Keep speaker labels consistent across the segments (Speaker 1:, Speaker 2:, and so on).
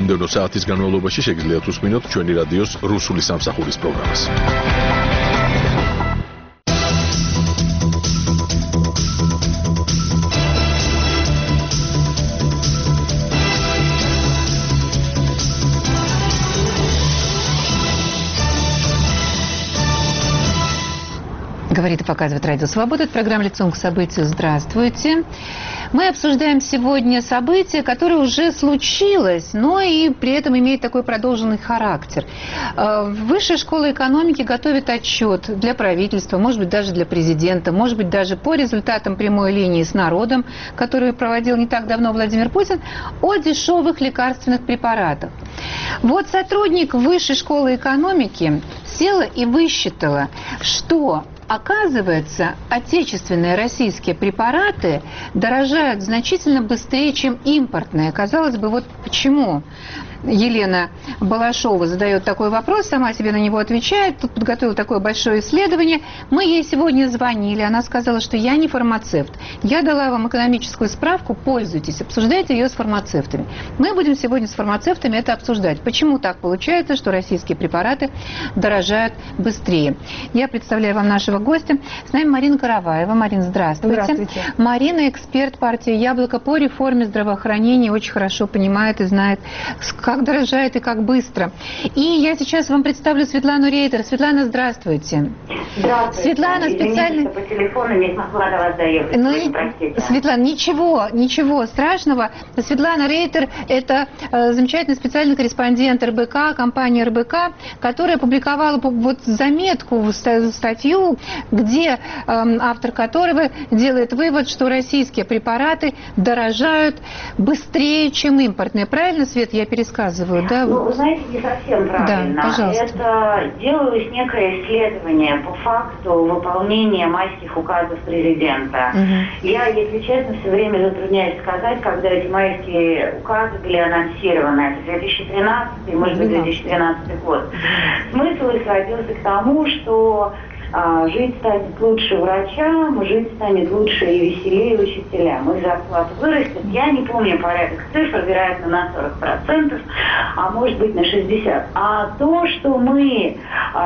Speaker 1: მომდევნო საათის განმავლობაში შეგიძლიათ უსმინოთ ჩვენი რადიოს რუსული სამსახურის პროგრამას.
Speaker 2: Говорит и показывает Радио Свобода. Это программа «Лицом к событию». Здравствуйте. Мы обсуждаем сегодня событие, которое уже случилось, но и при этом имеет такой продолженный характер. Высшая школа экономики готовит отчет для правительства, может быть, даже для президента, может быть, даже по результатам прямой линии с народом, которую проводил не так давно Владимир Путин, о дешевых лекарственных препаратах. Вот сотрудник Высшей школы экономики села и высчитала, что оказывается, отечественные российские препараты дорожают значительно быстрее, чем импортные. Казалось бы, вот почему Елена Балашова задает такой вопрос, сама себе на него отвечает, тут подготовила такое большое исследование. Мы ей сегодня звонили, она сказала, что я не фармацевт. Я дала вам экономическую справку, пользуйтесь, обсуждайте ее с фармацевтами. Мы будем сегодня с фармацевтами это обсуждать. Почему так получается, что российские препараты дорожают быстрее? Я представляю вам нашего гостя. С нами Марина Караваева. Марина, здравствуйте.
Speaker 3: Здравствуйте.
Speaker 2: Марина, эксперт партии «Яблоко» по реформе здравоохранения, очень хорошо понимает и знает, как дорожает и как быстро. И я сейчас вам представлю Светлану Рейтер. Светлана, здравствуйте.
Speaker 3: Здравствуйте.
Speaker 2: Светлана, специально...
Speaker 3: по телефону не смогла до вас доехать. Простите.
Speaker 2: Светлана, ничего страшного. Светлана Рейтер – это замечательный специальный корреспондент РБК, компания РБК, которая опубликовала вот заметку, статью, где автор которого делает вывод, что российские препараты дорожают быстрее, чем импортные. Правильно, Свет, я пересказываю? Да?
Speaker 3: Ну, вы знаете, не совсем правильно.
Speaker 2: Да, пожалуйста.
Speaker 3: Это делалось некое исследование по факту выполнения майских указов президента. Я, если честно, все время затрудняюсь сказать, когда эти майские указы были анонсированы. Это 2013, может быть, 2013 год. Смысл их сводился к тому, что жить станет лучше врачам, жить станет лучше и веселее учителям. Их зарплата вырастет. Я не помню порядок цифр, вероятно, на 40%, а может быть на 60%. А то, что мы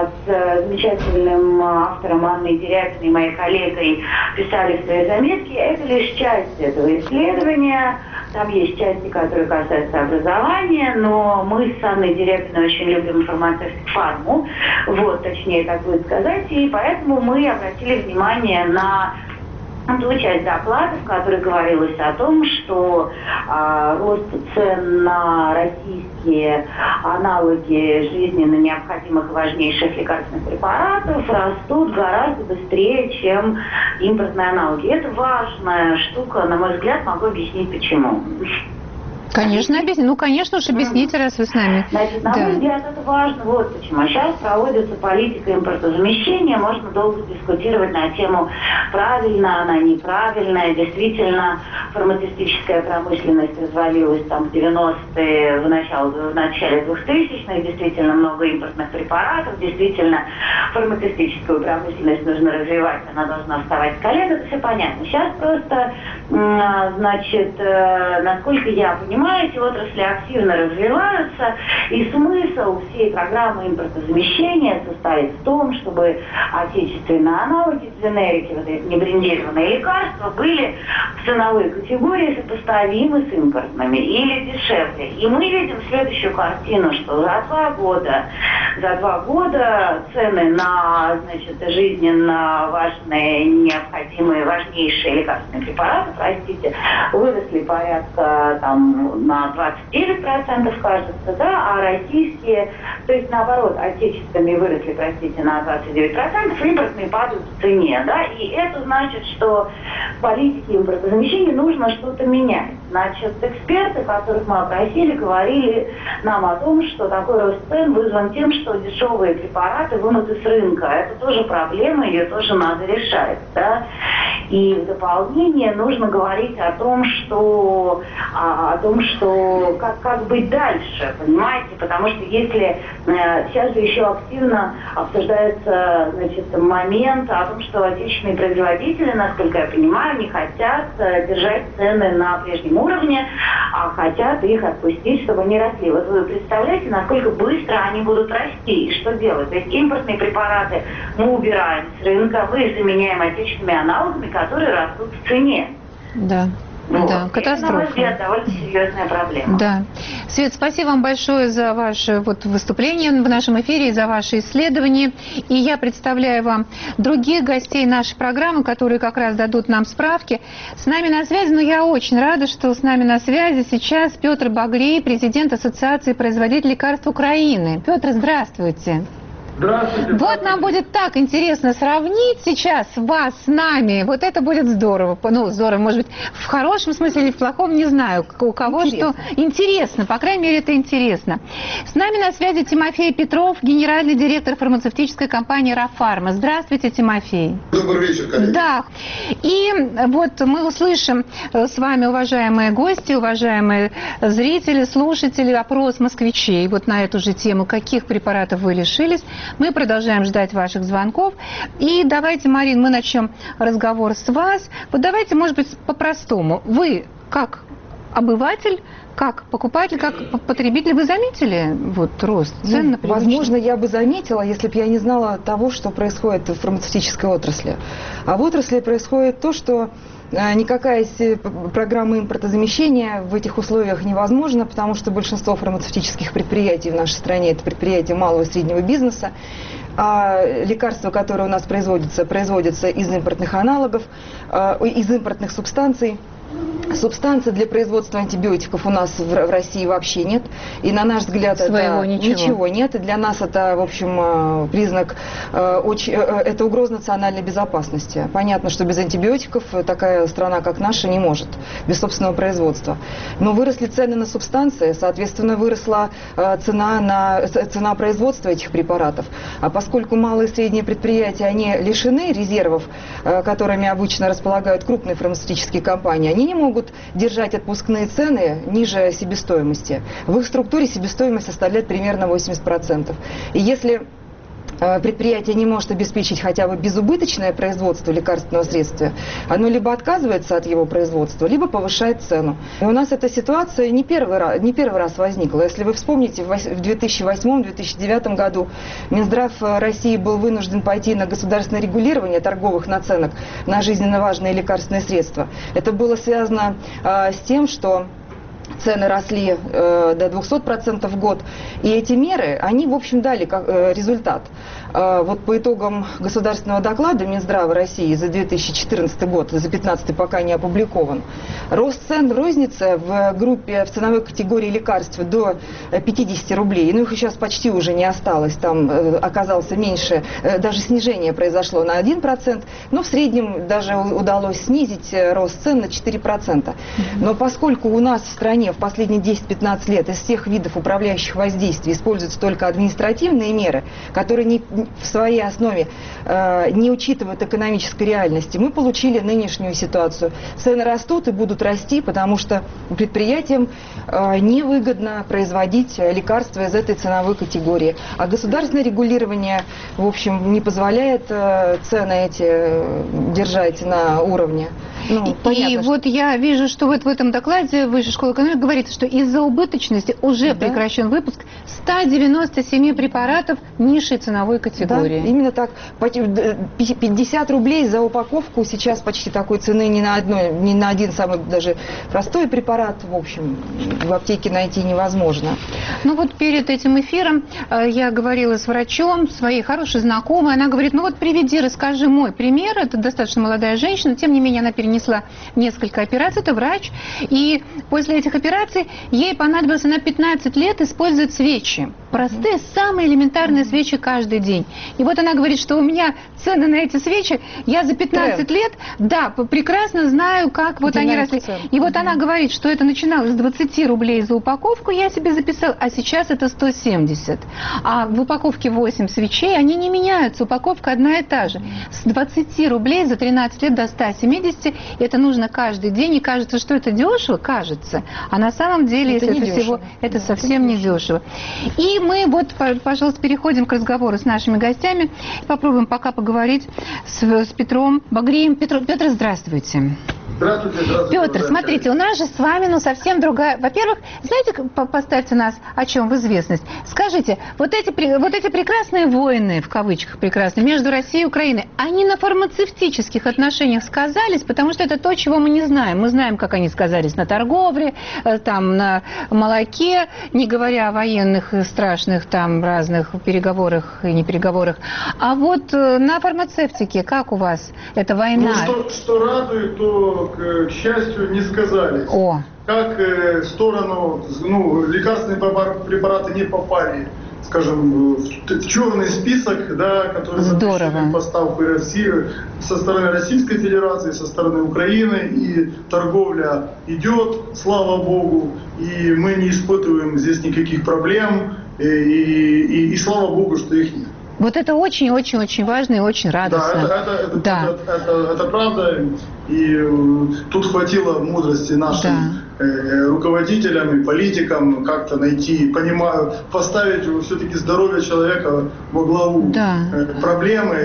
Speaker 3: с замечательным автором Анной Дерябиной, моей коллегой, писали в своей заметке, это лишь часть этого исследования. Там есть части, которые касаются образования, но мы с Анной Дерябиной очень любим фарму, вот, точнее, так будет сказать, и поэтому мы обратили внимание на ту часть доклада, в которой говорилось о том, что рост цен на российские аналоги жизненно необходимых важнейших лекарственных препаратов растут гораздо быстрее, чем импортные аналоги. Это важная штука, на мой взгляд, могу объяснить почему.
Speaker 2: Конечно, объясните. Ну, конечно уж, объясните, раз вы с нами.
Speaker 3: Значит, на мой взгляд, это важно. Вот почему. Сейчас проводится политика импортозамещения. Можно долго дискутировать на тему, правильно она, неправильная. Действительно, фармацевтическая промышленность развалилась там в 90-е, в начале 2000-х. Действительно, много импортных препаратов. Действительно, фармацевтическую промышленность нужно развивать. Она должна вставать с колен. Это все понятно. Сейчас просто, значит, насколько я понимаю, эти отрасли активно развиваются, и смысл всей программы импортозамещения состоит в том, чтобы отечественные аналоги, дженерики, вот эти небрендированные лекарства, были в ценовой категории сопоставимы с импортными или дешевле. И мы видим следующую картину, что за два года цены на, значит, жизненно важные, необходимые, важнейшие лекарственные препараты, выросли порядка там на 29%, кажется, да, а российские, то есть наоборот, отечественные выросли, на 29%, импортные падают в цене, да, и это значит, что в политике импортозамещения нужно что-то менять. Значит, эксперты, которых мы опросили, говорили нам о том, что такой рост цен вызван тем, что дешевые препараты вынуты с рынка. Это тоже проблема, ее тоже надо решать, да. И в дополнение нужно говорить о том, что как быть дальше, понимаете? Потому что если сейчас же еще активно обсуждается, значит, момент о том, что отечественные производители, насколько я понимаю, не хотят держать цены на прежнем уровне, а хотят их отпустить, чтобы они росли. Вот вы представляете, насколько быстро они будут расти и что делать? То есть импортные препараты мы убираем с рынка, мы их заменяем отечественными аналогами, которые растут в цене.
Speaker 2: Да.
Speaker 3: Вот.
Speaker 2: Да, катастрофа.
Speaker 3: Это, на мой взгляд, довольно серьезная проблема.
Speaker 2: Да. Свет, спасибо вам большое за ваше выступление в нашем эфире и за ваши исследования. И я представляю вам других гостей нашей программы, которые как раз дадут нам справки. С нами на связи, но я очень рада, что с нами на связи сейчас Петр Баглей, президент Ассоциации производителей лекарств Украины. Петр, здравствуйте.
Speaker 4: Здравствуйте.
Speaker 2: Вот нам будет так интересно сравнить сейчас вас с нами. Вот это будет здорово. Ну, здорово, может быть, в хорошем смысле или в плохом, не знаю. У кого интересно. Что интересно. По крайней мере, это интересно. С нами на связи Тимофей Петров, генеральный директор фармацевтической компании «Рафарма». Здравствуйте, Тимофей.
Speaker 4: Добрый вечер, коллеги.
Speaker 2: Да. И вот мы услышим с вами, уважаемые гости, уважаемые зрители, слушатели, опрос москвичей вот на эту же тему, каких препаратов вы лишились. Мы продолжаем ждать ваших звонков. И давайте, Марин, мы начнем разговор с вас. Вот давайте, может быть, по-простому. Вы, как обыватель, как покупатель, как потребитель, вы заметили вот рост цен на привычные?
Speaker 5: Возможно, я бы заметила, если бы я не знала того, что происходит в фармацевтической отрасли. А в отрасли происходит то, что никакая программа импортозамещения в этих условиях невозможна, потому что большинство фармацевтических предприятий в нашей стране – это предприятия малого и среднего бизнеса. А лекарства, которые у нас производятся из импортных аналогов, из импортных субстанций. Субстанций для производства антибиотиков у нас в России вообще нет. И на наш взгляд
Speaker 2: своего
Speaker 5: это ничего нет. И для нас это, в общем, признак, это угроза национальной безопасности. Понятно, что без антибиотиков такая страна, как наша, не может. Без собственного производства. Но выросли цены на субстанции, соответственно, выросла цена производства этих препаратов. А поскольку малые и средние предприятия, они лишены резервов, которыми обычно располагают крупные фармацевтические компании, они не могут держать отпускные цены ниже себестоимости. В их структуре себестоимость составляет примерно 80%. И если предприятие не может обеспечить хотя бы безубыточное производство лекарственного средства, оно либо отказывается от его производства, либо повышает цену. И у нас эта ситуация не первый раз возникла. Если вы вспомните, в 2008-2009 году Минздрав России был вынужден пойти на государственное регулирование торговых наценок на жизненно важные лекарственные средства. Это было связано с тем, что цены росли до 200% в год. И эти меры, они, в общем, дали результат. Вот по итогам государственного доклада Минздрава России за 2014 год, за 2015 пока не опубликован, рост цен в рознице в группе, в ценовой категории лекарств до 50 рублей, ну их сейчас почти уже не осталось, там оказался меньше, даже снижение произошло на 1%, но в среднем даже удалось снизить рост цен на 4%. Но поскольку у нас в стране в последние 10-15 лет из всех видов управляющих воздействий используются только административные меры, которые в своей основе не учитывают экономической реальности, мы получили нынешнюю ситуацию. Цены растут и будут расти, потому что предприятиям невыгодно производить лекарства из этой ценовой категории. А государственное регулирование, в общем, не позволяет цены эти держать на уровне. Ну, понятно,
Speaker 2: вот я вижу, что вот в этом докладе Высшей школы экономики говорится, что из-за убыточности уже прекращен выпуск 197 препаратов низшей ценовой категории.
Speaker 5: Да, именно так. 50 рублей за упаковку сейчас почти такой цены ни на один самый даже простой препарат, в общем, в аптеке найти невозможно.
Speaker 2: Ну вот перед этим эфиром я говорила с врачом, своей хорошей знакомой, она говорит, ну вот приведи, расскажи мой пример, это достаточно молодая женщина, тем не менее она перенесла перенесла несколько операций, это врач, и после этих операций ей понадобилось на 15 лет использовать свечи. Простые, самые элементарные свечи каждый день. И вот она говорит, что у меня цены на эти свечи, я за 15 лет, да, прекрасно знаю, как вот они росли. И вот она говорит, что это начиналось с 20 рублей за упаковку, я себе записала, а сейчас это 170. А в упаковке 8 свечей, они не меняются, упаковка одна и та же. С 20 рублей за 13 лет до 170, это нужно каждый день, и кажется, что это дешево, кажется. А на самом деле,
Speaker 5: это
Speaker 2: если это всего, это совсем не дешево. И мы вот, пожалуйста, переходим к разговору с нашими гостями. Попробуем пока поговорить с Петром Багрием. Петр, здравствуйте.
Speaker 4: Здравствуйте, здравствуйте.
Speaker 2: Петр, смотрите, у нас же с вами, совсем другая... Во-первых, знаете, поставьте нас о чем в известность. Скажите, вот эти прекрасные войны, в кавычках прекрасные, между Россией и Украиной, они на фармацевтических отношениях сказались, потому что это то, чего мы не знаем. Мы знаем, как они сказались на торговле, там, на молоке, не говоря о военных страшных там разных переговорах и не переговорах. А вот на фармацевтике, как у вас эта война?
Speaker 4: Ну, что радует, то к счастью, не сказали. Как в сторону, лекарственные препараты не попали, скажем, в черный список, да, который запрещен поставку России со стороны Российской Федерации, со стороны Украины, и торговля идет, слава Богу, и мы не испытываем здесь никаких проблем, и слава Богу, что их нет.
Speaker 2: Вот это очень-очень-очень важно и очень радостно.
Speaker 4: Да, это правда. И тут хватило мудрости нашим руководителям и политикам как-то найти, поставить все-таки здоровье человека во главу проблемы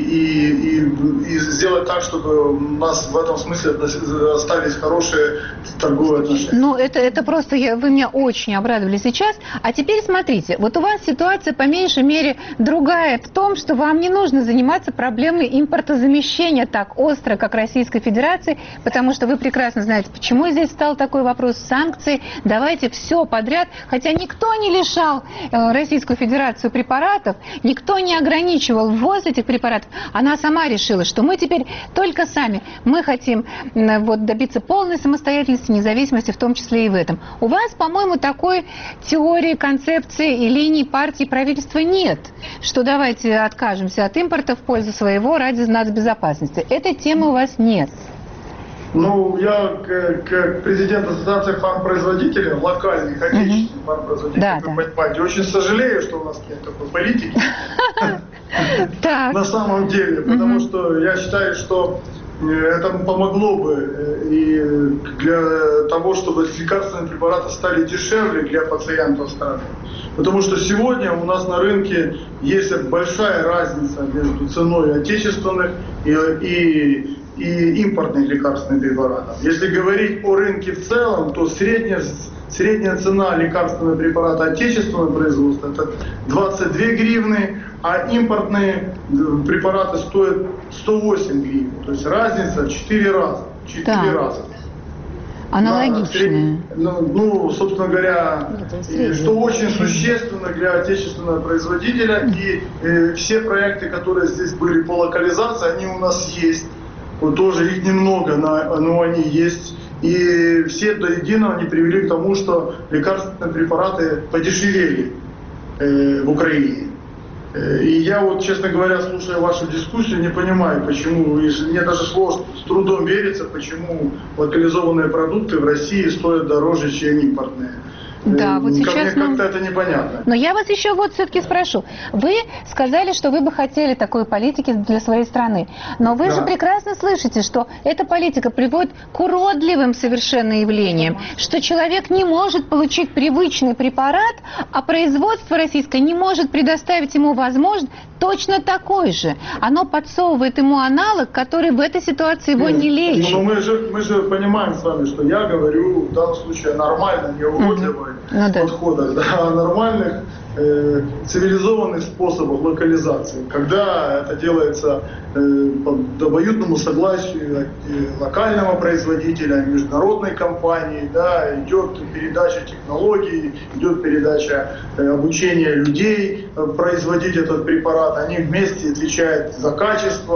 Speaker 4: и сделать так, чтобы у нас в этом смысле остались хорошие торговые отношения.
Speaker 2: Ну, это просто, вы меня очень обрадовали сейчас. А теперь смотрите, вот у вас ситуация по меньшей мере другая в том, что вам не нужно заниматься проблемой импортозамещения так остро, как Российской Федерации, потому что вы прекрасно знаете, почему здесь стал такой вопрос санкций. Давайте все подряд. Хотя никто не лишал Российскую Федерацию препаратов, никто не ограничивал ввоз этих препаратов. Она сама решила, что мы теперь только сами. Мы хотим добиться полной самостоятельности, независимости, в том числе и в этом. У вас, по-моему, такой теории, концепции и линий партии правительства нет, что давайте откажемся от импорта в пользу своего ради нацбезопасности. Этой темы у вас нет.
Speaker 4: Ну, я как президент Ассоциации фармпроизводителей, локальных, отечественных фармпроизводителей, вы понимаете, очень сожалею, что у нас нет такой политики. На самом деле, потому что я считаю, что это помогло бы и для того, чтобы лекарственные препараты стали дешевле для пациентов страны. Потому что сегодня у нас на рынке есть большая разница между ценой отечественных и импортных лекарственных препаратов. Если говорить о рынке в целом, то средняя цена лекарственного препарата отечественного производства это 22 гривны, а импортные препараты стоят 108 гривен. То есть разница в 4 раза. 4 раза.
Speaker 2: Аналогичная.
Speaker 4: Собственно говоря, что очень существенно для отечественного производителя. И все проекты, которые здесь были по локализации, они у нас есть. Вот тоже их немного, но они есть. И все до единого они привели к тому, что лекарственные препараты подешевели в Украине. И я вот, честно говоря, слушая вашу дискуссию, не понимаю, почему, мне даже сложно, с трудом верится, почему локализованные продукты в России стоят дороже, чем импортные.
Speaker 2: Да, вот сейчас
Speaker 4: как-то это непонятно.
Speaker 2: Но я вас еще вот все-таки спрошу. Вы сказали, что вы бы хотели такой политики для своей страны. Но вы же прекрасно слышите, что эта политика приводит к уродливым совершенно явлениям. Что человек не может получить привычный препарат, а производство российское не может предоставить ему возможность точно такой же. Оно подсовывает ему аналог, который в этой ситуации его не лечит.
Speaker 4: Но мы же понимаем с вами, что я говорю в данном случае нормально, не уродливо. Подходах, о нормальных цивилизованных способах локализации, когда это делается по обоюдному согласию локального производителя, международной компании, идет передача технологий, идет передача обучения людей производить этот препарат, они вместе отвечают за качество,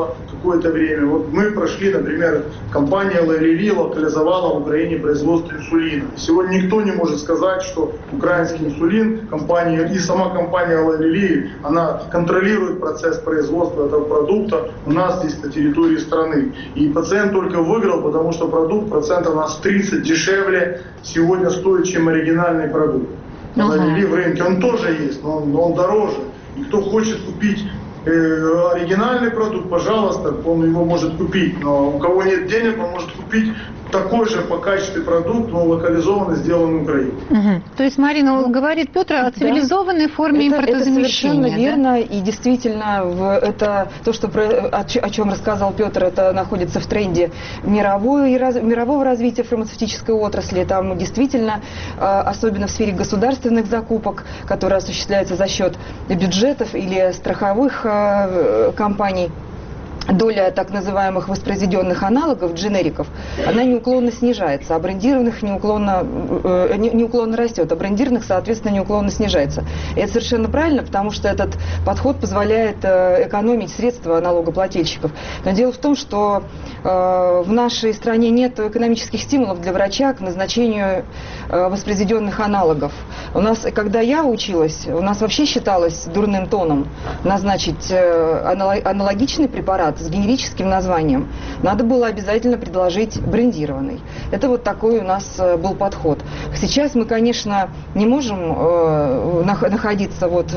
Speaker 4: какое-то время. Вот мы прошли, например, компания Лалили локализовала в Украине производство инсулина. Сегодня никто не может сказать, что украинский инсулин, компания и сама компания Лалили, она контролирует процесс производства этого продукта у нас здесь на территории страны. И пациент только выиграл, потому что продукт процентов на 30 дешевле сегодня стоит, чем оригинальный продукт. Лалили в рынке, он тоже есть, но он дороже. И кто хочет купить оригинальный продукт, пожалуйста, он его может купить. Но у кого нет денег, он может купить такой же по качеству продукт, но локализованно сделан в Украине.
Speaker 2: То есть, Марина, говорит Петр о цивилизованной форме импортозамещения.
Speaker 5: Это совершенно верно. И действительно, это то, о чем рассказал Петр, это находится в тренде мирового развития фармацевтической отрасли. Там действительно, особенно в сфере государственных закупок, которые осуществляются за счет бюджетов или страховых компаний, доля так называемых воспроизведенных аналогов, дженериков, она неуклонно снижается, а брендированных неуклонно растет, а брендированных, соответственно, неуклонно снижается. И это совершенно правильно, потому что этот подход позволяет экономить средства налогоплательщиков. Но дело в том, что в нашей стране нет экономических стимулов для врача к назначению воспроизведенных аналогов. У нас, когда я училась, у нас вообще считалось дурным тоном назначить аналогичный препарат с генерическим названием. Надо было обязательно предложить брендированный. Это вот такой у нас был подход. Сейчас мы, конечно, не можем находиться вот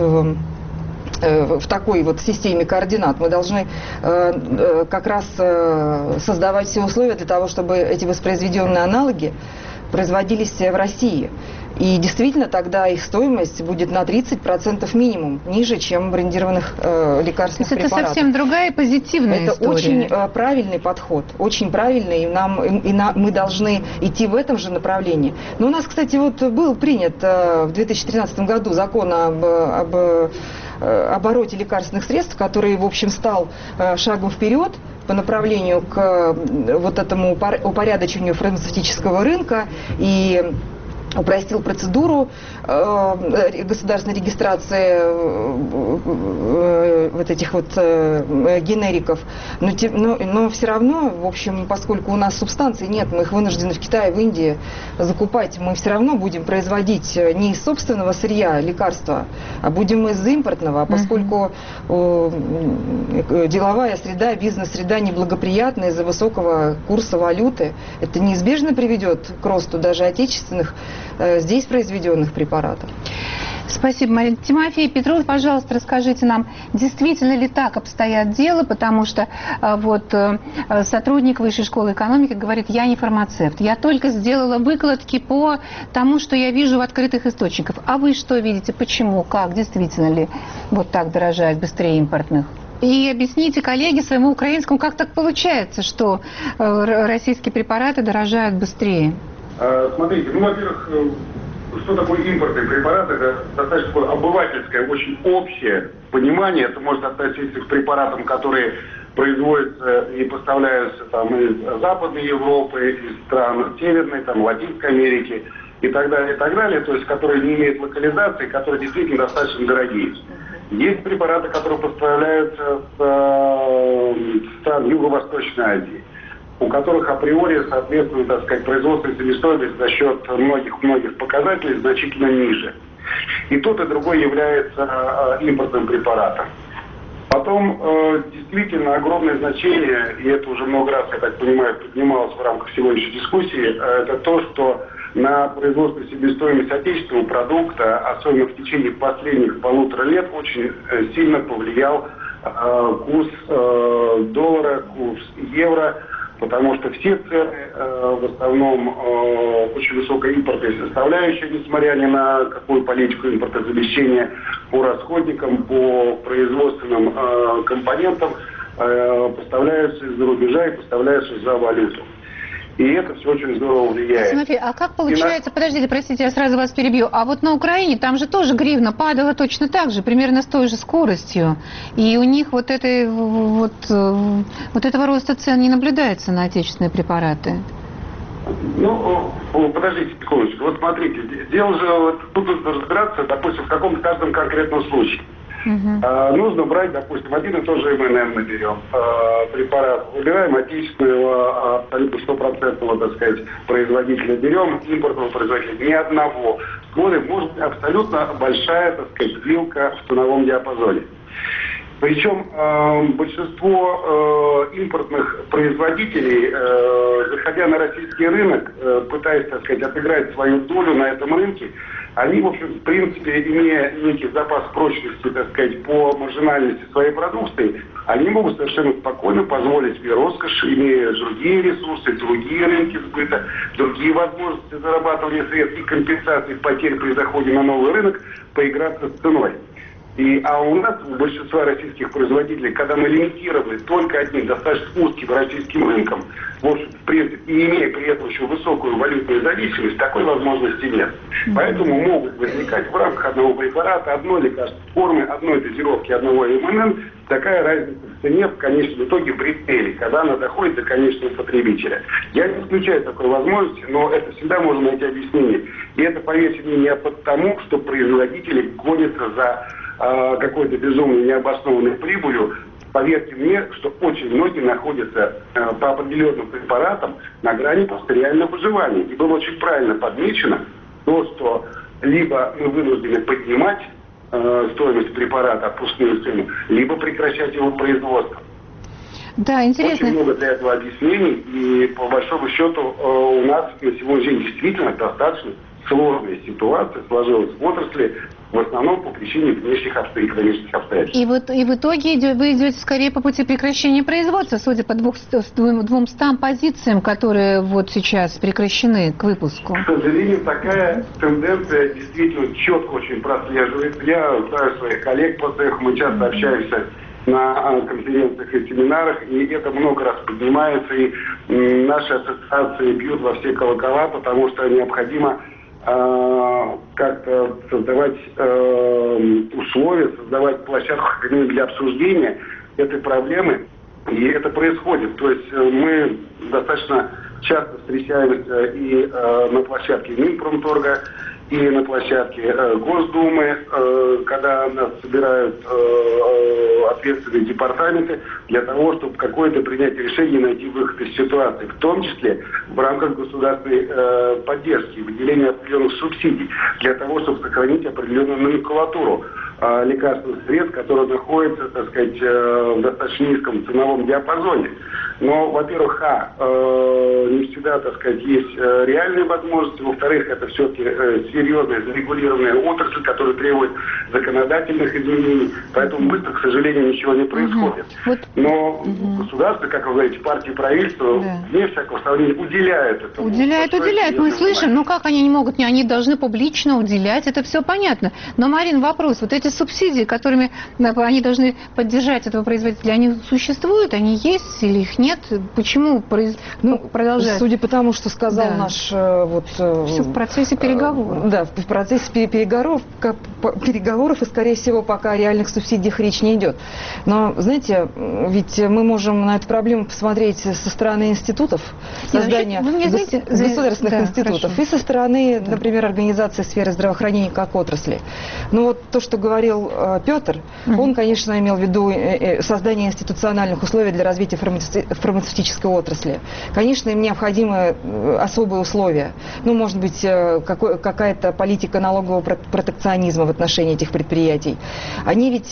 Speaker 5: в такой вот системе координат. Мы должны как раз создавать все условия для того, чтобы эти воспроизведенные аналоги производились в России. И действительно тогда их стоимость будет на 30% минимум ниже, чем брендированных лекарственных препаратов.
Speaker 2: Это совсем другая позитивная история.
Speaker 5: Это очень правильный подход, очень правильный, и мы должны идти в этом же направлении. Но у нас, кстати, вот был принят в 2013 году закон об обороте лекарственных средств, который, в общем, стал шагом вперед по направлению к вот этому упорядочению фармацевтического рынка и упростил процедуру государственной регистрации вот этих вот генериков. Но все равно, в общем, поскольку у нас субстанций нет, мы их вынуждены в Китае, в Индии закупать, мы все равно будем производить не из собственного сырья лекарства, а будем из импортного. А поскольку деловая среда, бизнес-среда неблагоприятная из-за высокого курса валюты, это неизбежно приведет к росту даже отечественных здесь произведенных препаратов.
Speaker 2: Спасибо, Марина. Тимофей Петров, пожалуйста, расскажите нам, действительно ли так обстоят дела, потому что вот сотрудник Высшей школы экономики говорит, я не фармацевт, я только сделала выкладки по тому, что я вижу в открытых источниках. А вы что видите, почему, как, действительно ли вот так дорожает быстрее импортных? И объясните коллеге своему украинскому, как так получается, что российские препараты дорожают быстрее?
Speaker 6: Смотрите, во-первых, что такое импортный препарат? Это достаточно такое обывательское, очень общее понимание. Это может относиться к препаратам, которые производятся и поставляются там, из Западной Европы, из стран Северной, там, Латинской Америки и так далее, и так далее. То есть, которые не имеют локализации, которые действительно достаточно дорогие. Есть препараты, которые поставляются с стран Юго-Восточной Азии, у которых априори, соответственно, так сказать, производственная себестоимость за счет многих показателей значительно ниже. И тот, и другой является импортным препаратом. Потом, действительно, огромное значение, и это уже много раз, я так понимаю, поднималось в рамках сегодняшней дискуссии, это то, что на производственную себестоимость отечественного продукта, особенно в течение последних 1,5 лет, очень сильно повлиял курс доллара, курс евро, потому что все цены в основном очень высокая импортная составляющая, несмотря ни на какую политику импортозамещения по расходникам, по производственным компонентам, поставляются из-за рубежа и поставляются за валюту. И это все очень здорово влияет.
Speaker 2: Тимофей, а как получается, подождите, простите, я сразу вас перебью, а вот на Украине там же тоже гривна падала точно так же, примерно с той же скоростью, и у них вот этого роста цен не наблюдается на отечественные препараты.
Speaker 6: Ну, подождите секундочку, вот смотрите, дело же, вот, тут нужно разбираться, допустим, в каждом конкретном случае. Нужно брать, допустим, один и тот же МНМ мы берем препарат, выбираем отечественного, абсолютно стопроцентного, так сказать, производителя, берем импортного производителя, ни одного. Смотрим, может быть абсолютно большая, так сказать, вилка в ценовом диапазоне. Причем большинство импортных производителей, заходя на российский рынок, пытаясь, так сказать, отыграть свою долю на этом рынке, они, в общем, в принципе, имея некий запас прочности, так сказать, по маржинальности своей продукции, они могут совершенно спокойно позволить себе роскошь, имея другие ресурсы, другие рынки сбыта, другие возможности зарабатывания средств и компенсации потерь при заходе на новый рынок, поиграться с ценой. А у нас, у большинства российских производителей, когда мы лимитированы только одним достаточно узким российским рынком, в общем, в принципе, и имея при этом еще высокую валютную зависимость, такой возможности нет. Поэтому могут возникать в рамках одного препарата, одной лекарственной формы, одной дозировки, одного МНМ, такая разница в цене в конечном итоге при цели, когда она доходит до конечного потребителя. Я не исключаю такой возможности, но это всегда можно найти объяснение. И это, поверьте мне, не потому, что производители гонятся за какой-то безумной необоснованной прибылью. Поверьте мне, что очень многие находятся по определенным препаратам на грани просто реального выживания. И было очень правильно подмечено то, что либо мы вынуждены поднимать стоимость препарата, отпускную цену, либо прекращать его производство.
Speaker 2: Да, интересно.
Speaker 6: Очень много для этого объяснений, и по большому счету у нас на сегодняшний день действительно достаточно сложная ситуация сложилась в отрасли, в основном по причине внешних экономических обстоятельств. И
Speaker 2: в итоге вы идете скорее по пути прекращения производства, судя по 200 позициям, которые вот сейчас прекращены к выпуску.
Speaker 6: К сожалению, такая тенденция действительно четко очень прослеживается. Я знаю своих коллег по цеху, мы часто общаемся на конференциях и семинарах, и это много раз поднимается, и наши ассоциации бьют во все колокола, потому что необходимо как-то создавать условия, создавать площадку для обсуждения этой проблемы. И это происходит. То есть мы достаточно часто встречаемся и на площадке Минпромторга, и на площадке Госдумы, когда нас собирают ответственные департаменты для того, чтобы какое-то принять решение и найти выход из ситуации, в том числе в рамках государственной поддержки, выделения определенных субсидий, для того, чтобы сохранить определенную номенклатуру лекарственных средств, которые находятся, так сказать, в достаточно низком ценовом диапазоне. Но, во-первых, не всегда, так сказать, есть реальные возможности. Во-вторых, это все-таки серьезная зарегулированная отрасль, которая требует законодательных изменений. Поэтому быстро, к сожалению, ничего не происходит. Но государство, как вы говорите, партии и правительство, вне всякого сомнения, уделяют этому.
Speaker 2: Уделяют. Мы слышим, ну как они не могут, они должны публично уделять, это все понятно. Но, Марин, вопрос, вот эти субсидии, которыми они должны поддержать этого производителя, они существуют, они есть или их нет? Почему продолжают?
Speaker 5: Судя по тому, что сказал наш...
Speaker 2: Все в процессе переговоров.
Speaker 5: Да, в процессе переговоров, и, скорее всего, пока о реальных субсидиях речь не идет. Но, знаете, ведь мы можем на эту проблему посмотреть со стороны институтов, создания государственных институтов, и со стороны, например, организации сферы здравоохранения как отрасли. Ну вот то, что говорил Петр, он, конечно, имел в виду создание институциональных условий для развития фармацевтической отрасли. Конечно, им необходимы особые условия. Ну, может быть, какая-то политика налогового протекционизма в отношении этих предприятий. Они ведь,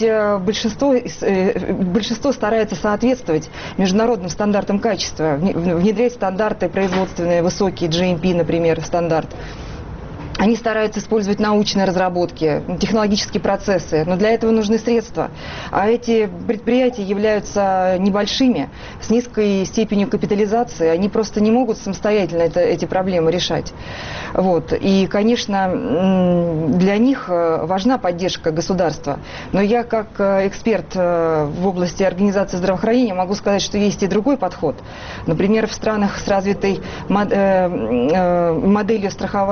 Speaker 5: большинство старается соответствовать международным стандартам качества, внедрять стандарты производственные, высокие, GMP, например, стандарт. Они стараются использовать научные разработки, технологические процессы, но для этого нужны средства. А эти предприятия являются небольшими, с низкой степенью капитализации, они просто не могут самостоятельно эти проблемы решать. Вот. И, конечно, для них важна поддержка государства. Но я, как эксперт в области организации здравоохранения, могу сказать, что есть и другой подход. Например, в странах с развитой моделью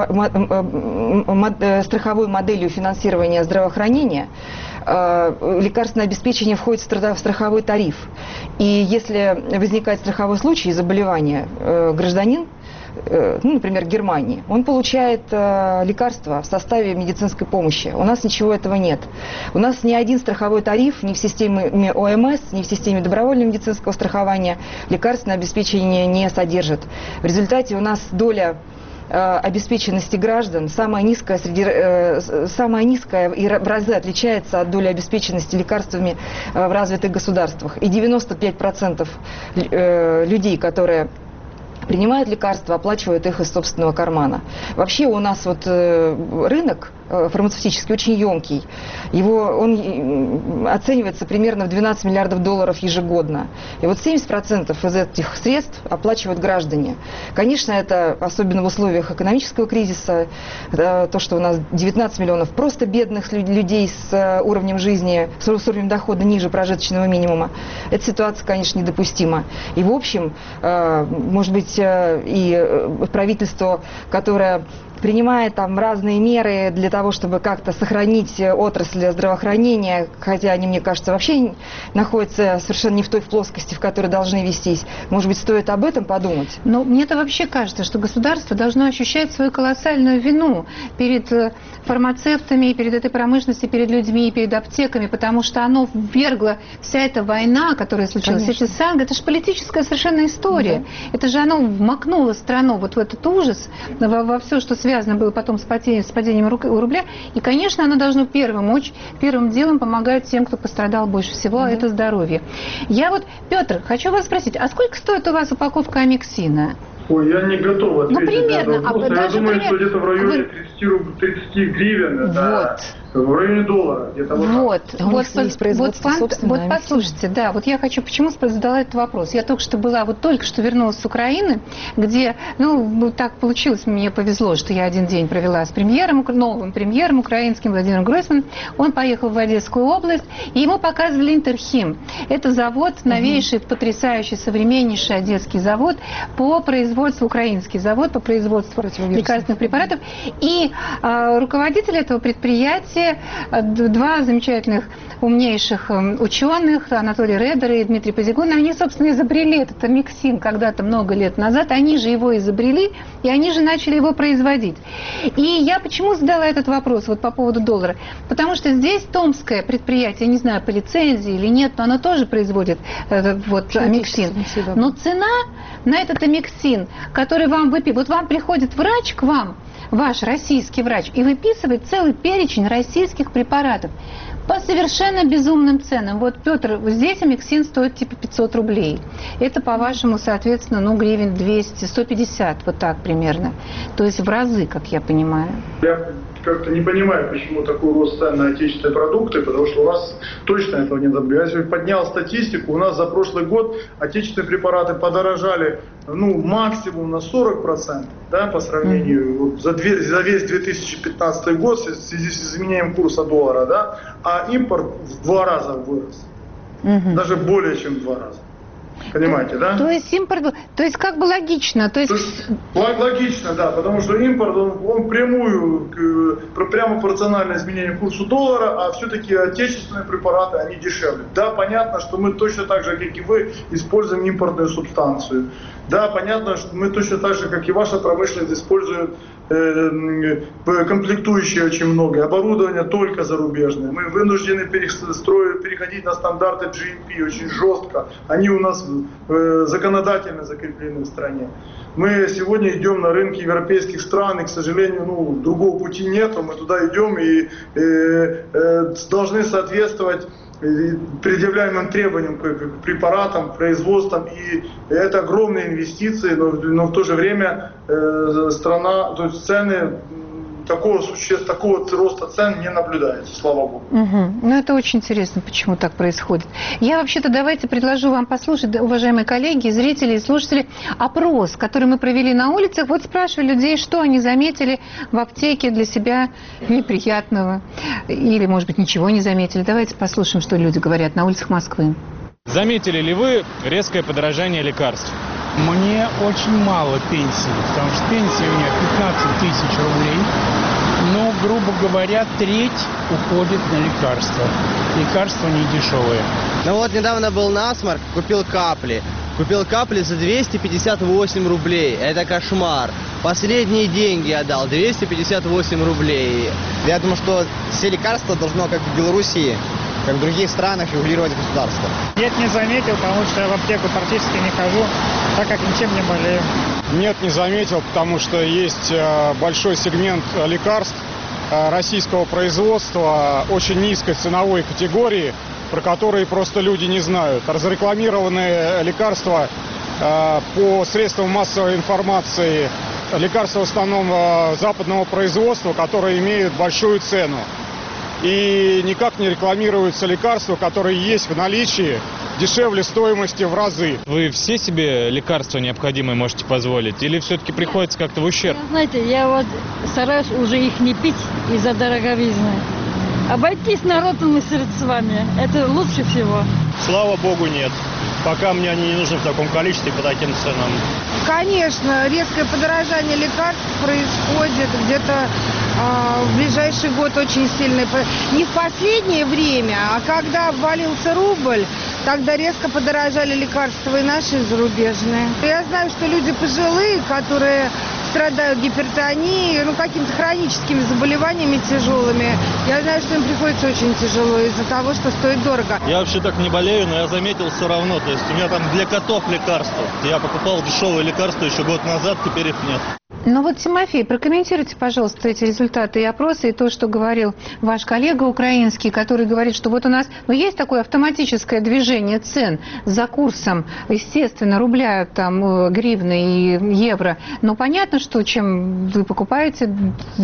Speaker 5: страховой моделью финансирования здравоохранения лекарственное обеспечение входит в страховой тариф. И если возникает страховой случай и заболевание, гражданин например, Германии, он получает лекарства в составе медицинской помощи. У нас ничего этого нет. У нас ни один страховой тариф ни в системе ОМС, ни в системе добровольного медицинского страхования лекарственное обеспечение не содержит. В результате у нас доля обеспеченности граждан самая низкая и в разы отличается от доли обеспеченности лекарствами в развитых государствах. И 95% людей, которые принимают лекарства, оплачивают их из собственного кармана. Вообще у нас рынок фармацевтический очень емкий. Он оценивается примерно в 12 миллиардов долларов ежегодно. И 70% из этих средств оплачивают граждане. Конечно, это особенно в условиях экономического кризиса, то, что у нас 19 миллионов просто бедных людей с уровнем жизни, с уровнем дохода ниже прожиточного минимума. Эта ситуация, конечно, недопустима. И в общем, может быть, и правительство, которое принимает разные меры для того, чтобы как-то сохранить отрасль здравоохранения, хотя они, мне кажется, вообще находятся совершенно не в той плоскости, в которой должны вестись. Может быть, стоит об этом подумать?
Speaker 2: Но мне-то вообще кажется, что государство должно ощущать свою колоссальную вину перед фармацевтами, перед этой промышленностью, перед людьми, перед аптеками, потому что оно ввергло, вся эта война, которая случилась, эти санкции, это же политическая совершенно история. Да. Это же оно вмакнуло страну в этот ужас, во все, что связано было потом с падением рубля. И, конечно, оно должно первым делом помогать тем, кто пострадал больше всего, а это здоровье. Петр, хочу вас спросить, а сколько стоит у вас упаковка амексина?
Speaker 4: Ой, я не готов ответить
Speaker 2: примерно,
Speaker 4: на этот вопрос. Я думаю, что где-то в районе 30 гривен. Да. В районе доллара, где-то
Speaker 2: послушайте, я хочу, почему задала этот вопрос. Я только что вернулась с Украины, где, так получилось, мне повезло, что я один день провела с новым премьером украинским Владимиром Гройсманом. Он поехал в Одесскую область, и ему показывали Интерхим. Это завод, новейший, потрясающий, современнейший одесский завод по производству, украинский завод по производству лекарственных препаратов. И руководитель этого предприятия, два замечательных, умнейших ученых, Анатолий Редер и Дмитрий Позигун, они, собственно, изобрели этот амексин когда-то много лет назад. Они же его изобрели, и они же начали его производить. И я почему задала этот вопрос по поводу доллара? Потому что здесь томское предприятие, не знаю, по лицензии или нет, но оно тоже производит амексин. Но цена на этот амексин, который вам выписывает, вам приходит врач к вам, ваш российский врач, и выписывает целый перечень российских препаратов по совершенно безумным ценам. Петр, здесь амексин стоит 500 рублей. Это, по-вашему, соответственно, гривен 200, 150, так примерно. То есть в разы, как я понимаю.
Speaker 4: Я как-то не понимаю, почему такой рост цен на отечественные продукты, потому что у нас точно этого не наблюдается. Я сегодня поднял статистику, у нас за прошлый год отечественные препараты подорожали максимум на 40%, по сравнению за весь 2015 год в связи с изменением курса доллара, а импорт в 2 раза вырос. Даже более чем в 2 раза. Понимаете, да?
Speaker 2: То есть импорт, как бы логично.
Speaker 4: Логично, да, потому что импорт, он прямо пропорционально изменению курсу доллара, а все-таки отечественные препараты, они дешевле. Да, понятно, что мы точно так же, как и вы, используем импортную субстанцию. Да, понятно, что мы точно так же, как и ваша промышленность, используем комплектующие очень много, оборудование только зарубежное. Мы вынуждены переходить на стандарты GMP очень жестко. Они у нас законодательно закреплены в стране. Мы сегодня идем на рынки европейских стран, и, к сожалению, другого пути нету. Мы туда идем и должны соответствовать предъявляемым требованиям к препаратам, к производствам, и это огромные инвестиции, но в то же время страна, то есть цены такого роста цен не наблюдается, слава богу.
Speaker 2: Это очень интересно, почему так происходит. Я вообще-то давайте предложу вам послушать, уважаемые коллеги, зрители и слушатели, опрос, который мы провели на улицах. Спрашивали людей, что они заметили в аптеке для себя неприятного, или, может быть, ничего не заметили. Давайте послушаем, что люди говорят на улицах Москвы.
Speaker 7: Заметили ли вы резкое подорожание лекарств?
Speaker 8: Мне очень мало пенсии, потому что пенсия у меня 15 тысяч рублей, но, грубо говоря, треть уходит на лекарства. Лекарства не дешевые.
Speaker 9: Недавно был насморк, купил капли. Купил капли за 258 рублей. Это кошмар. Последние деньги отдал, 258 рублей. Я думаю, что все лекарства должно, как в Белоруссии, как в других странах, регулировать государство.
Speaker 10: Нет, не заметил, потому что я в аптеку практически не хожу, так как ничем не болею.
Speaker 7: Нет, не заметил, потому что есть большой сегмент лекарств российского производства очень низкой ценовой категории, про которые просто люди не знают. Разрекламированные лекарства по средствам массовой информации, лекарства в основном западного производства, которые имеют большую цену. И никак не рекламируются лекарства, которые есть в наличии, дешевле стоимости в разы. Вы все себе лекарства необходимые можете позволить? Или все-таки приходится как-то в ущерб?
Speaker 11: Знаете, я вот стараюсь уже их не пить из-за дороговизны. Обойтись народными средствами – это лучше всего.
Speaker 12: Слава богу, нет. Пока мне они не нужны в таком количестве по таким ценам.
Speaker 13: Конечно, резкое подорожание лекарств происходит где-то в ближайший год очень сильное. Не в последнее время, а когда обвалился рубль, тогда резко подорожали лекарства и наши, и зарубежные. Я знаю, что люди пожилые, которые страдают гипертонией, какими-то хроническими заболеваниями тяжелыми. Я знаю, что им приходится очень тяжело из-за того, что стоит дорого.
Speaker 12: Я вообще так не болею, но я заметил все равно. То есть у меня там для котов лекарства. Я покупал дешевые лекарства еще год назад, теперь их нет.
Speaker 2: Ну вот, Тимофей, прокомментируйте, пожалуйста, эти результаты и опроса, и то, что говорил ваш коллега украинский, который говорит, что вот у нас есть такое автоматическое движение цен за курсом, естественно, рубля, там, гривны и евро. Но понятно, что чем вы покупаете,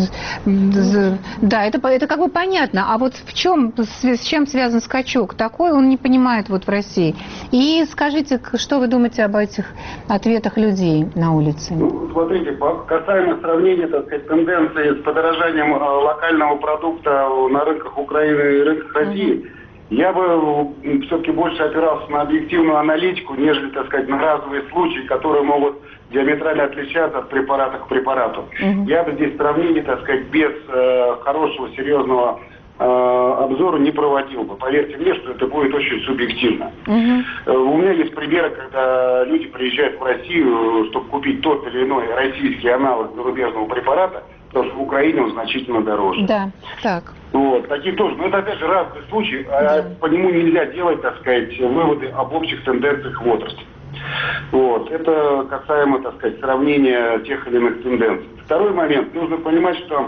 Speaker 2: да, это как бы понятно. А вот с чем связан скачок? Такой он не понимает вот в России. И скажите, что вы думаете об этих ответах людей на улице?
Speaker 6: Ну, смотрите, касаемо сравнения, так сказать, тенденции с подорожанием локального продукта на рынках Украины и рынках России, я бы все-таки больше опирался на объективную аналитику, нежели, так сказать, на разовые случаи, которые могут диаметрально отличаться от препарата к препарату. Я бы здесь сравнение, так сказать, без хорошего, серьезного обзора не проводил бы. Поверьте мне, что это будет очень субъективно. У меня есть примеры, когда люди приезжают в Россию, чтобы купить тот или иной российский аналог зарубежного препарата, потому что в Украине он значительно дороже.
Speaker 2: Да, так.
Speaker 6: Вот, такие тоже. Но это опять же разные случаи, а по нему нельзя делать, так сказать, выводы об общих тенденциях в отрасли. Вот. Это касаемо, так сказать, сравнения тех или иных тенденций. Второй момент. Нужно понимать, что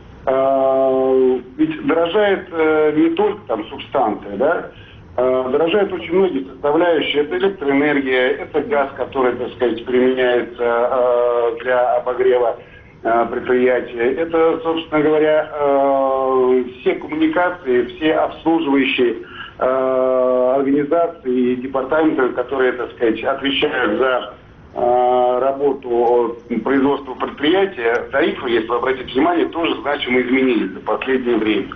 Speaker 6: ведь дорожает не только там субстанция, да, дорожают очень многие составляющие. Это электроэнергия, это газ, который, так сказать, применяется для обогрева предприятия. Это, собственно говоря, все коммуникации, все обслуживающие организации и департаменты, которые, так сказать, отвечают за работу производства предприятия, тарифы, если вы обратите внимание, тоже значимо изменились за последнее время.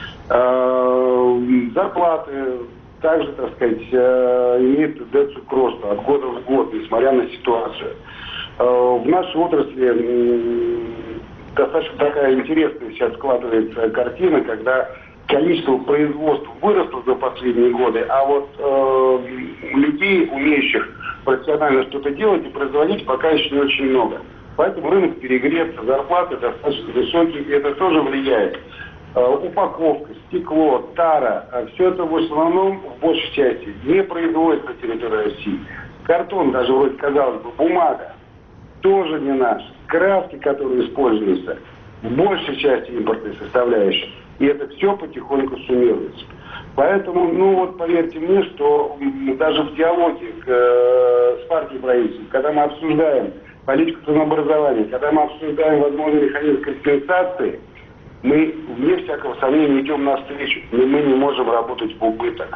Speaker 6: Зарплаты также, так сказать, имеют тенденцию к росту от года в год, несмотря на ситуацию. В нашей отрасли достаточно такая интересная сейчас складывается картина, когда количество производств выросло за последние годы, а вот людей, умеющих профессионально что-то делать и производить, пока еще не очень много. Поэтому рынок перегрет, зарплаты достаточно высокие, и это тоже влияет. Упаковка, стекло, тара, все это в основном, в большей части, не производится на территории России. Картон, даже вроде казалось бы, бумага, тоже не наш. Краски, которые используются, в большей части импортной составляющей. И это все потихоньку суммируется. Поэтому, поверьте мне, что даже в диалоге с партией правительства, когда мы обсуждаем политику ценообразования, когда мы обсуждаем возможный механизм компенсации, мы, вне всякого сомнения, идем навстречу, но мы не можем работать в убыток.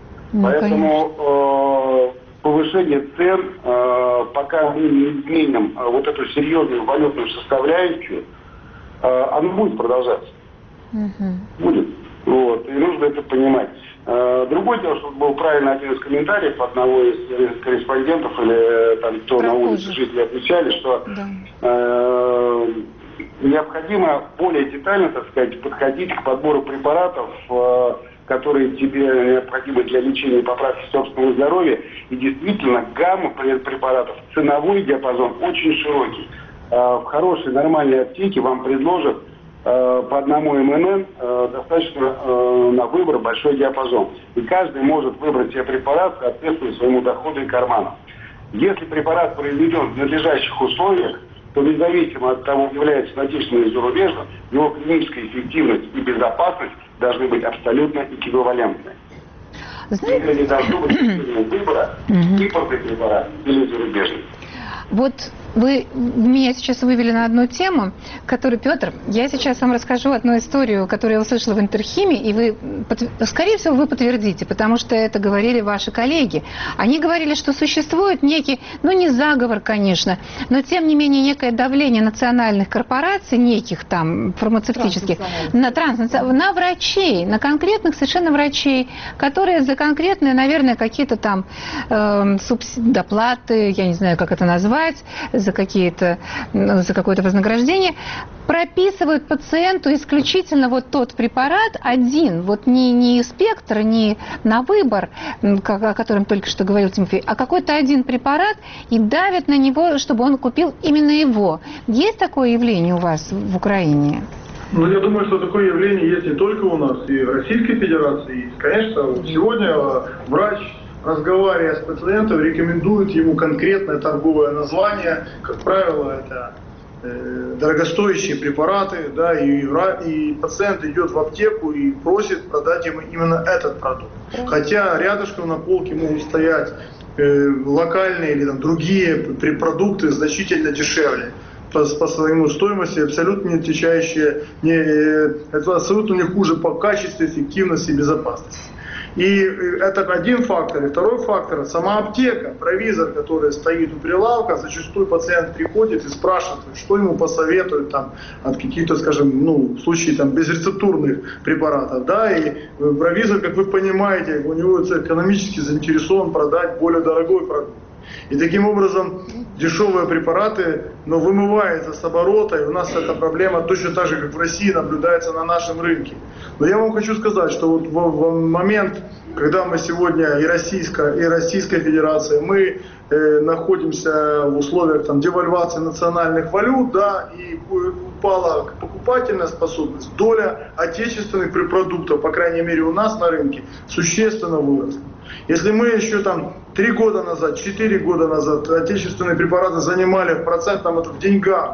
Speaker 6: Поэтому повышение цен, пока мы не изменим вот эту серьезную валютную составляющую, оно будет продолжаться. Будет. Вот. И нужно это понимать. Другое дело, что был правильно один из комментариев одного из корреспондентов или там кто на улице жители отвечали, что необходимо более детально, так сказать, подходить к подбору препаратов, которые тебе необходимы для лечения и поправки собственного здоровья. И действительно, гамма препаратов, ценовой диапазон очень широкий. В хорошей, нормальной аптеке вам предложат по одному МНН достаточно на выбор большой диапазон. И каждый может выбрать себе препарат, соответствуя своему доходу и карману. Если препарат произведен в надлежащих условиях, то независимо от того, является он отечественным или зарубежным, его клиническая эффективность и безопасность должны быть абсолютно эквивалентны.
Speaker 2: Знаете,
Speaker 6: не должно быть выбора, импортный препарат или зарубежный.
Speaker 2: Вот вы меня сейчас вывели на одну тему, которую, Петр, я сейчас вам расскажу одну историю, которую я услышала в Интерхиме, и вы, скорее всего, вы подтвердите, потому что это говорили ваши коллеги. Они говорили, что существует некий, ну не заговор, конечно, но тем не менее некое давление национальных корпораций, неких там фармацевтических, на врачей, на конкретных совершенно врачей, которые за конкретные, наверное, какие-то там доплаты, я не знаю, как это назвать, за какое-то вознаграждение, прописывают пациенту исключительно вот тот препарат один, вот не спектр, не на выбор, о котором только что говорил Тимофей, а какой-то один препарат и давят на него, чтобы он купил именно его. Есть такое явление у вас в Украине?
Speaker 4: Ну, я думаю, что такое явление есть не только у нас, и в Российской Федерации. И, конечно, сегодня врач, разговаривая с пациентом, рекомендует ему конкретное торговое название. Как правило, это дорогостоящие препараты, да, и пациент идет в аптеку и просит продать ему именно этот продукт. Хотя рядышком на полке могут стоять локальные или там, другие продукты значительно дешевле по своему стоимости, абсолютно не отличающие, это абсолютно не хуже по качеству, эффективности и безопасности. И это один фактор. И второй фактор – сама аптека, провизор, который стоит у прилавка. Зачастую пациент приходит и спрашивает, что ему посоветуют там, от каких-то, скажем, в случае там, безрецептурных препаратов. Да? И провизор, как вы понимаете, у него экономически заинтересован продать более дорогой продукт. И таким образом дешевые препараты вымываются с оборота, и у нас эта проблема точно так же, как в России, наблюдается на нашем рынке. Но я вам хочу сказать, что вот в момент, когда мы сегодня и Российская Федерация, мы находимся в условиях там, девальвации национальных валют, да, и упала покупательная способность, доля отечественных продуктов, по крайней мере у нас на рынке, существенно выросла. Если мы еще там 3 года назад, 4 года назад отечественные препараты занимали в процентном, это в деньгах,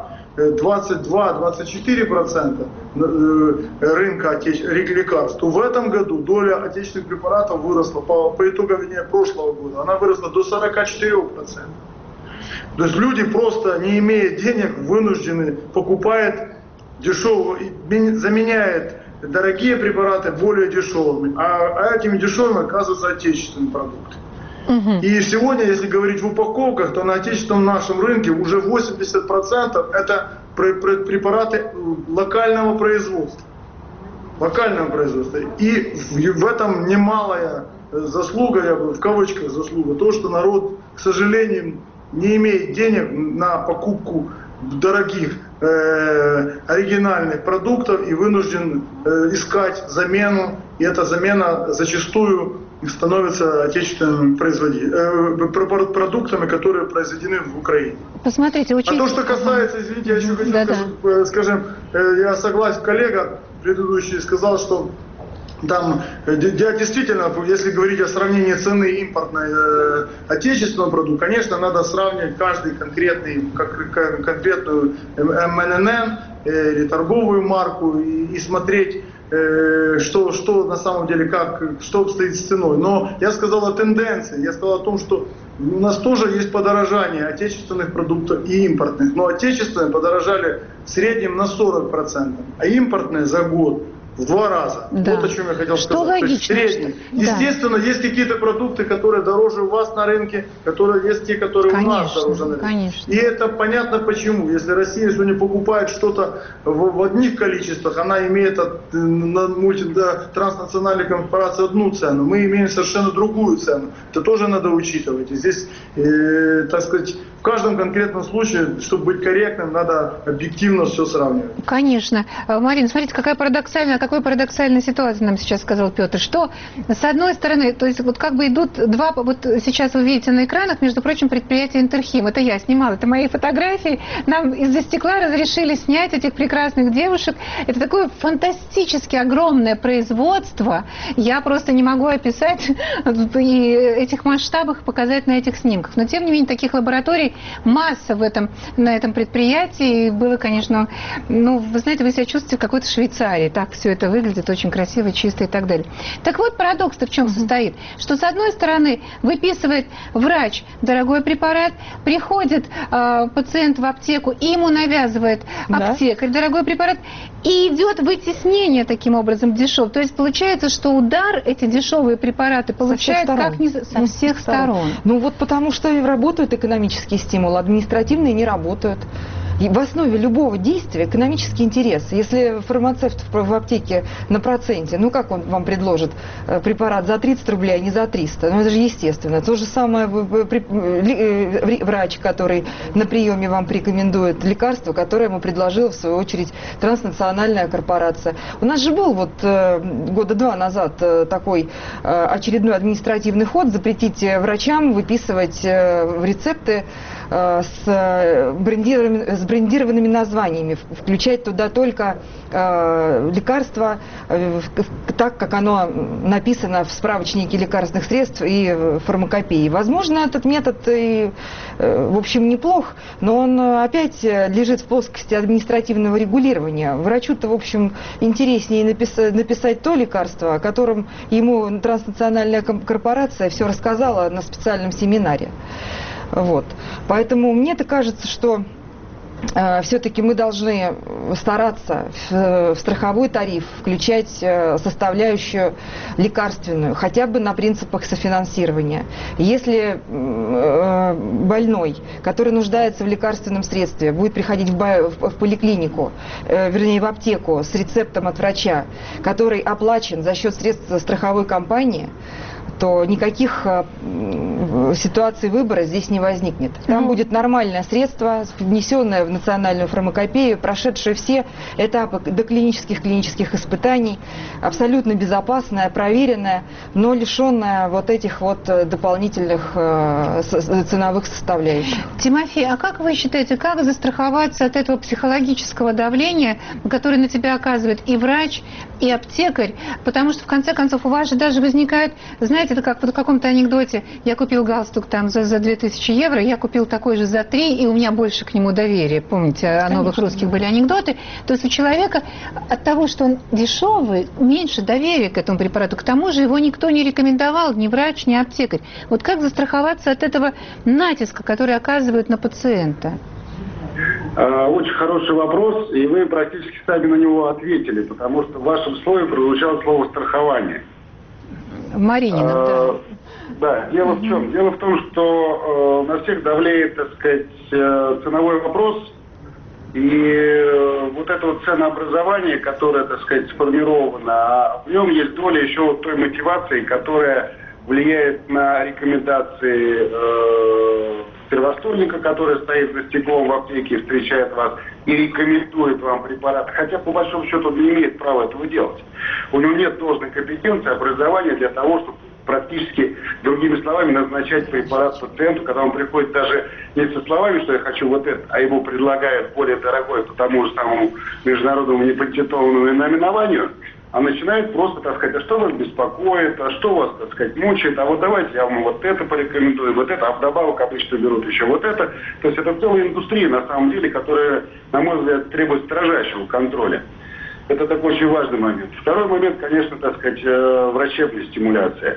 Speaker 4: 22-24% рынка лекарств, то в этом году доля отечественных препаратов выросла, по итогам прошлого года, она выросла до 44%. То есть люди просто, не имея денег, вынуждены покупать дешевые, заменяют дорогие препараты более дешевыми, а этими дешевыми оказываются отечественные продукты. И сегодня, если говорить в упаковках, то на отечественном нашем рынке уже 80% это препараты локального производства. И в этом немалая заслуга, я бы в кавычках заслуга, то, что народ, к сожалению, не имеет денег на покупку дорогих оригинальных продуктов и вынужден искать замену. И эта замена зачастую становится отечественными продуктами, которые произведены в Украине.
Speaker 2: Посмотрите, очень...
Speaker 4: А то, что касается, извините, я еще хочу скажем, я согласен, коллега предыдущий сказал, что там, действительно, если говорить о сравнении цены импортной отечественного продукта, конечно, надо сравнивать каждый конкретную МНН или торговую марку и смотреть, что на самом деле, что обстоит с ценой. Но я сказал о тенденции, я сказал о том, что у нас тоже есть подорожание отечественных продуктов и импортных, но отечественные подорожали в среднем на 40%, а импортные за год в 2 раза. Да. Вот о чем я хотел сказать.
Speaker 2: Что логично.
Speaker 4: То есть средний. Естественно, есть какие-то продукты, которые дороже у вас на рынке, есть те, которые у нас дороже на рынке.
Speaker 2: Конечно.
Speaker 4: И это понятно почему. Если Россия сегодня покупает что-то в одних количествах, она имеет от транснациональной корпорации одну цену, мы имеем совершенно другую цену. Это тоже надо учитывать. И здесь, так сказать, в каждом конкретном случае, чтобы быть корректным, надо объективно все сравнивать.
Speaker 2: Конечно. Марина, смотрите, какая парадоксальная ситуация нам сейчас сказал Петр, что с одной стороны, то есть вот как бы идут два, вот сейчас вы видите на экранах, между прочим, предприятие Интерхим, это я снимала, это мои фотографии, нам из-за стекла разрешили снять этих прекрасных девушек, это такое фантастически огромное производство, я просто не могу описать и этих масштабах показать на этих снимках, но тем не менее таких лабораторий масса на этом предприятии. И было, конечно, вы знаете, вы себя чувствуете в какой-то Швейцарии. Так все это выглядит очень красиво, чисто и так далее. Так вот, парадокс-то в чем состоит? Что, с одной стороны, выписывает врач дорогой препарат, приходит пациент в аптеку, и ему навязывает аптекарь дорогой препарат, и идет вытеснение таким образом дешев. То есть получается, что удар эти дешевые препараты получают со всех сторон.
Speaker 5: Вот потому что работают экономические стимулы, административные не работают. И в основе любого действия экономический интерес. Если фармацевт в аптеке на проценте, как он вам предложит препарат за 30 рублей, а не за 300? Это же естественно. То же самое врач, который на приеме вам порекомендует лекарство, которое ему предложила, в свою очередь, транснациональная корпорация. У нас же был года 2 назад такой очередной административный ход, запретить врачам выписывать рецепты с брендированными названиями, включать туда только лекарства так, как оно написано в справочнике лекарственных средств и фармакопеи. Возможно, этот метод в общем, неплох, но он опять лежит в плоскости административного регулирования. Врачу-то, в общем, интереснее написать то лекарство, о котором ему транснациональная корпорация все рассказала на специальном семинаре. Поэтому мне-то кажется, что все-таки мы должны стараться в страховой тариф включать составляющую лекарственную, хотя бы на принципах софинансирования. Если больной, который нуждается в лекарственном средстве, будет приходить в поликлинику, вернее в аптеку с рецептом от врача, который оплачен за счет средств страховой компании, то никаких ситуаций выбора здесь не возникнет. Там будет нормальное средство, внесенное в национальную фармакопею, прошедшее все этапы доклинических, клинических испытаний, абсолютно безопасное, проверенное, но лишенное этих дополнительных ценовых составляющих.
Speaker 2: Тимофей, а как вы считаете, как застраховаться от этого психологического давления, которое на тебя оказывает и врач, и аптекарь? Потому что, в конце концов, у вас же даже возникает, знаете, это как в каком-то анекдоте, я купил галстук там за 2000 евро, я купил такой же за 3, и у меня больше к нему доверия. Помните, о новых русских были анекдоты. То есть у человека от того, что он дешевый, меньше доверия к этому препарату. К тому же его никто не рекомендовал, ни врач, ни аптекарь. Как застраховаться от этого натиска, который оказывают на пациента?
Speaker 6: Очень хороший вопрос, и вы практически сами на него ответили, потому что в вашем слове прозвучало слово «страхование».
Speaker 2: Маринина,
Speaker 6: да. Дело в чем? Дело в том, что на всех давлеет, ценовой вопрос, и это ценообразование, которое, сформировано, в нем есть доля еще той мотивации, которая влияет на рекомендации первоисточника, который стоит за стеклом в аптеке и встречает вас и рекомендует вам препарат. Хотя, по большому счету, он не имеет права этого делать. У него нет должной компетенции, образования для того, чтобы практически, другими словами, назначать препарат пациенту, когда он приходит даже не со словами, что я хочу это, а ему предлагают более дорогой по тому же самому международному непатентованному наименованию, а начинает просто, а что вас беспокоит, а что вас, мучает, а давайте я вам это порекомендую, а вдобавок обычно берут еще это. То есть это целая индустрия, на самом деле, которая, на мой взгляд, требует строжайшего контроля. Это такой очень важный момент. Второй момент, конечно, врачебная стимуляция.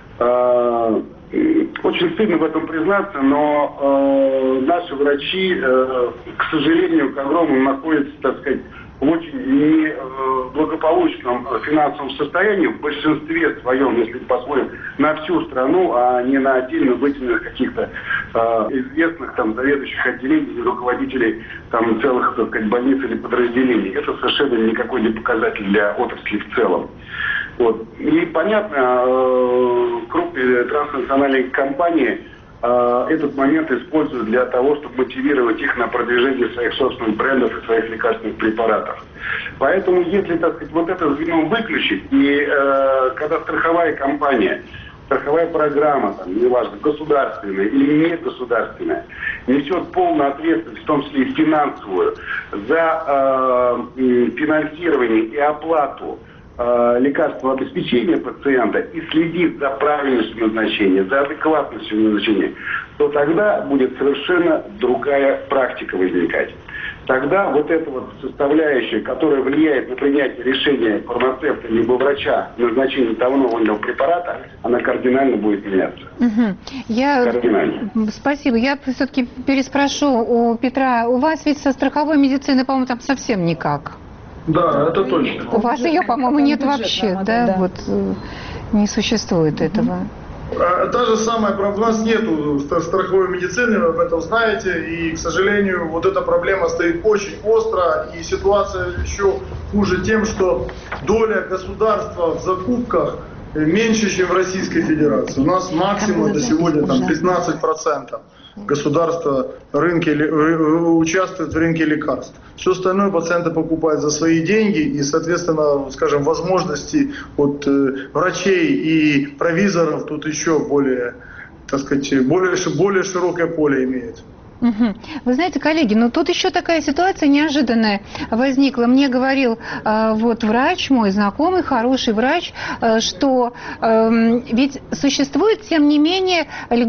Speaker 6: Очень стыдно в этом признаться, но наши врачи, к сожалению, к огромному находятся, в очень неблагополучном финансовом состоянии, в большинстве своем, если посмотрим, на всю страну, а не на отдельно выделенных каких-то известных заведующих отделений или руководителей целых, больниц или подразделений. Это совершенно никакой не показатель для отрасли в целом. И понятно, крупные транснациональные компании этот момент используют для того, чтобы мотивировать их на продвижение своих собственных брендов и своих лекарственных препаратов. Поэтому, если, так сказать, вот это звено выключить, и когда страховая компания, страховая программа, там, неважно, государственная или негосударственная, несет полную ответственность, в том числе и финансовую, за финансирование и оплату лекарственного обеспечения пациента и следит за правильностью назначения, за адекватностью назначения, то тогда будет совершенно другая практика возникать. Тогда вот эта вот составляющая, которая влияет на принятие решения фармацевта либо врача о назначении того или иного препарата, она кардинально будет меняться.
Speaker 2: Кардинально. Спасибо. Я все-таки переспрошу у Петра. У вас ведь со страховой медициной, по-моему, там совсем никак.
Speaker 4: Да, это точно.
Speaker 2: У вас ее, по-моему, нет вообще, да? Вот не существует этого.
Speaker 4: Та же самая проблема. У нас нету страховой медицины, вы об этом знаете, и, к сожалению, вот эта проблема стоит очень остро, и ситуация еще хуже тем, что доля государства в закупках меньше, чем в Российской Федерации. У нас максимум до сегодня там 15%. Государство участвует в рынке лекарств. Все остальное пациенты покупают за свои деньги, и, соответственно, скажем, возможности от врачей и провизоров тут еще более, так сказать, более широкое поле имеет.
Speaker 2: Вы знаете, коллеги, но тут еще такая ситуация неожиданная возникла. Мне говорил вот врач, мой знакомый, хороший врач, что ведь существует, тем не менее,